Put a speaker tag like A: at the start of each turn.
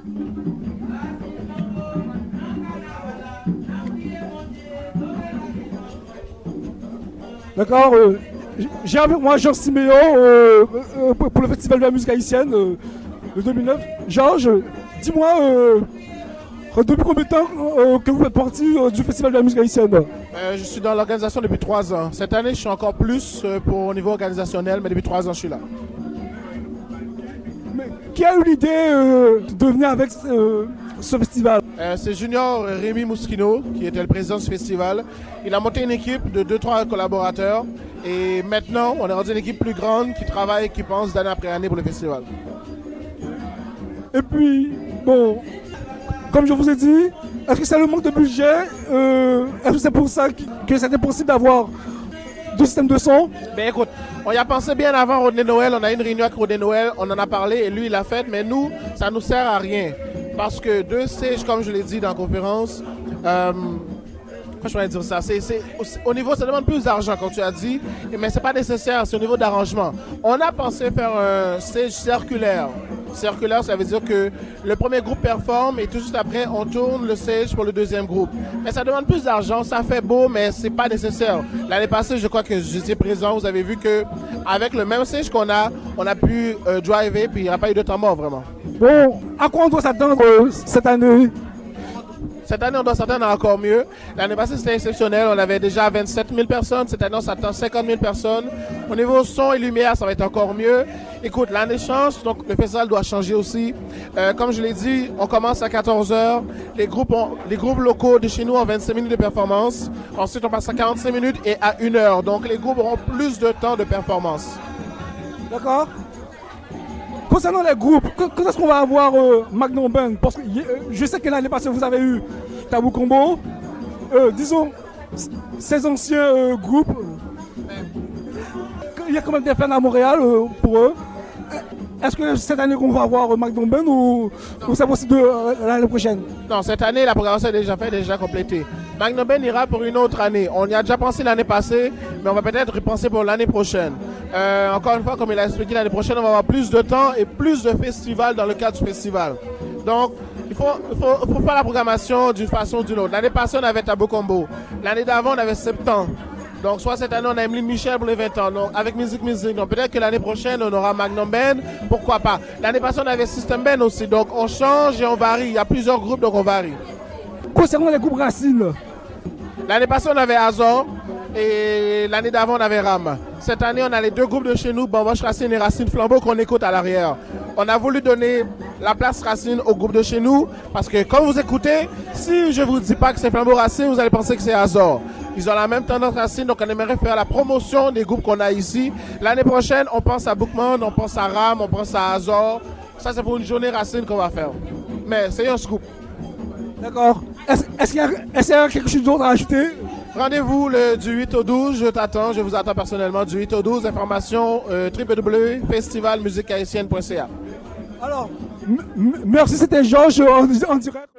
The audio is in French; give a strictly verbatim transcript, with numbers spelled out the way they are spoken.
A: D'accord, euh, j'ai avec moi Georges Siméon euh, euh, pour le Festival de la musique haïtienne euh, de deux mille neuf. Georges, dis-moi, euh, depuis combien de temps euh, que vous faites partie euh, du Festival de la musique haïtienne?
B: euh, Je suis dans l'organisation depuis trois ans. Cette année, je suis encore plus euh, pour au niveau organisationnel, mais depuis trois ans, je suis là.
A: Mais qui a eu l'idée euh, de venir avec euh, ce festival?
B: euh, C'est Junior Rémi Mouskino qui était le président de ce festival. Il a monté une équipe de deux trois collaborateurs et maintenant, on est rendu une équipe plus grande qui travaille, qui pense d'année après année pour le festival.
A: Et puis, bon, comme je vous ai dit, est-ce que c'est le manque de budget euh, Est-ce que c'est pour ça que c'était possible d'avoir deux systèmes de son?
B: Ben écoute, on y a pensé bien avant Rodney Noël, on a eu une réunion avec Rodney Noël, on en a parlé et lui il l'a fait, mais nous, ça nous sert à rien. Parce que deux stages, comme je l'ai dit dans la conférence, euh, comment je pourrais dire ça, c'est, c'est, au niveau, ça demande plus d'argent, comme tu as dit, mais c'est pas nécessaire, c'est au niveau d'arrangement. On a pensé faire un stage circulaire. Circulaire, ça veut dire que le premier groupe performe et tout de suite après, on tourne le stage pour le deuxième groupe. Mais ça demande plus d'argent, ça fait beau, mais c'est pas nécessaire. L'année passée, je crois que j'étais présent, vous avez vu que avec le même stage qu'on a, on a pu euh, driver, puis il n'y a pas eu de temps mort, vraiment.
A: Bon, à quoi on doit s'attendre euh, cette année?
B: Cette année, on doit s'attendre à encore mieux. L'année passée, c'était exceptionnel. On avait déjà vingt-sept mille personnes. Cette année, on s'attend à cinquante mille personnes. Au niveau son et lumière, ça va être encore mieux. Écoute, l'année change, donc le festival doit changer aussi. Euh, comme je l'ai dit, on commence à quatorze heures. Les groupes, ont, les groupes locaux de chez nous ont vingt-cinq minutes de performance. Ensuite, on passe à quarante-cinq minutes et à une heure. Donc, les groupes auront plus de temps de performance.
A: D'accord. Concernant les groupes, quand est-ce qu'on va avoir euh, Magnum Band? Parce que euh, je sais que l'année passée, vous avez eu Tabou Combo. Euh, disons, ces anciens euh, groupes, il y a quand même des fans à Montréal euh, pour eux. Est-ce que cette année qu'on va avoir euh, Magnum Band ou, ou c'est possible de, euh, l'année prochaine?
B: Non, cette année, la programmation est déjà faite, déjà complétée. Magnum Band ira pour une autre année. On y a déjà pensé l'année passée, mais on va peut-être y penser pour l'année prochaine. Euh, encore une fois, comme il a expliqué, l'année prochaine, on va avoir plus de temps et plus de festivals dans le cadre du festival. Donc, il faut, il faut, il faut faire la programmation d'une façon ou d'une autre. L'année passée, on avait Tabou Combo. L'année d'avant, on avait Septembre. Donc, soit cette année, on a Emeline Michel pour les vingt ans. Donc, avec Music Music. Donc, peut-être que l'année prochaine, on aura Magnum Band. Pourquoi pas? L'année passée, on avait System Band aussi. Donc, on change et on varie. Il y a plusieurs groupes, donc on varie.
A: Concernant les groupes Racines,
B: l'année passée, on avait Azor. Et l'année d'avant, on avait Ram. Cette année, on a les deux groupes de chez nous, Bamboche Racine et Racine Flambeau, qu'on écoute à l'arrière. On a voulu donner la place Racine au groupe de chez nous, parce que quand vous écoutez, si je vous dis pas que c'est Flambeau Racine, vous allez penser que c'est Azor. Ils ont la même tendance Racine, donc on aimerait faire la promotion des groupes qu'on a ici. L'année prochaine, on pense à Bookman, on pense à Ram, on pense à Azor. Ça, c'est pour une journée Racine qu'on va faire. Mais c'est un scoop.
A: d'accord. Est-ce, est-ce, qu'il y a, est-ce qu'il y a quelque chose d'autre à ajouter?
B: Rendez-vous le, du huit au douze, je t'attends, je vous attends personnellement du huit au douze, information euh, w w w point festival musique haïtienne point c a.
A: Alors, m- m- merci, c'était Georges en, en direct.